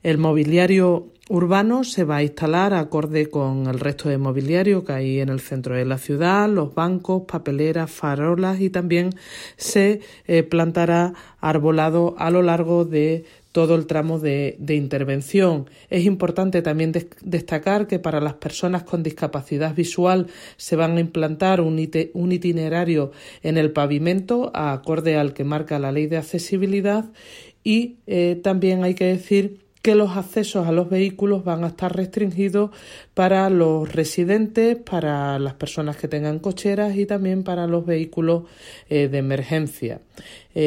El mobiliario urbano se va a instalar acorde con el resto de mobiliario que hay en el centro de la ciudad, los bancos, papeleras, farolas, y también se plantará arbolado a lo largo de todo el tramo de intervención. Es importante también destacar que para las personas con discapacidad visual se van a implantar un itinerario en el pavimento acorde al que marca la Ley de Accesibilidad, y también hay que decir que los accesos a los vehículos van a estar restringidos para los residentes, para las personas que tengan cocheras y también para los vehículos de emergencia.